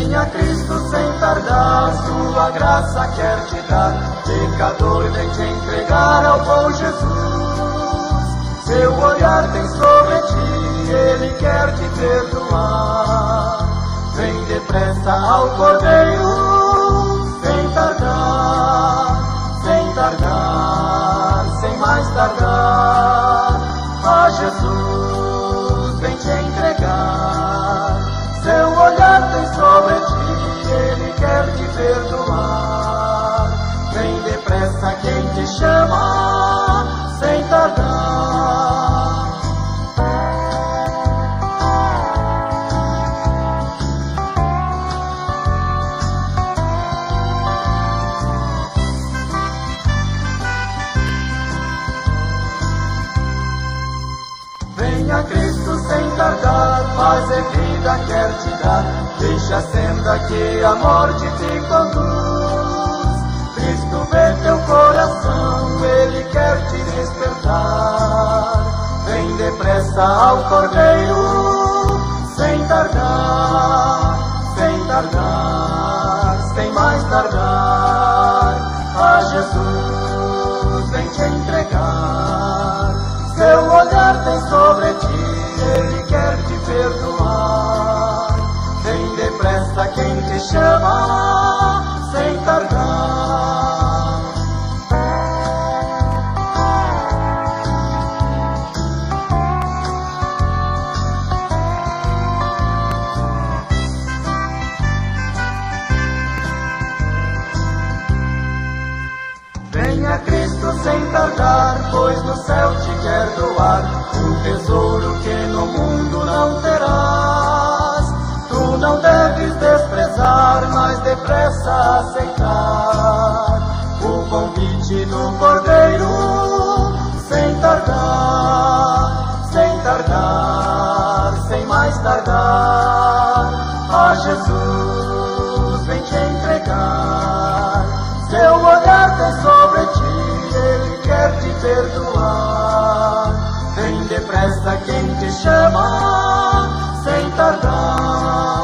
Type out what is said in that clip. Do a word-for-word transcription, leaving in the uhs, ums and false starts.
Venha Cristo sem tardar, sua graça quer te dar. Pecador, vem te entregar ao bom Jesus. Seu olhar tem sobre ti, Ele quer te perdoar. Vem depressa ao Cordeiro, sem tardar, sem tardar, sem mais tardar. A Jesus vem te entregar. Seu olhar tem sobre ti, Ele quer te perdoar. Vem depressa quem te chama, sem tardar. Venha Cristo sem tardar, paz e vida quer te dar. Deixa a senda que a morte te conduz. Cristo vê teu coração, Ele quer te despertar. Vem depressa ao Cordeiro, sem tardar, sem tardar, sem mais tardar. A Jesus vem te entregar. Seu olhar tem sobre ti, Ele quer te perdoar. Vem depressa quem te chama, sem tardar. Venha Cristo sem tardar, pois no céu te quer doar um tesouro que no mundo não terás. Tu não deves desprezar, mas depressa aceitar o convite do Cordeiro, sem tardar, sem tardar, sem mais tardar. A Jesus vem te entregar. Seu olhar tem sobre ti, Ele quer te perdoar. Vem depressa quem te chama, sem tardar.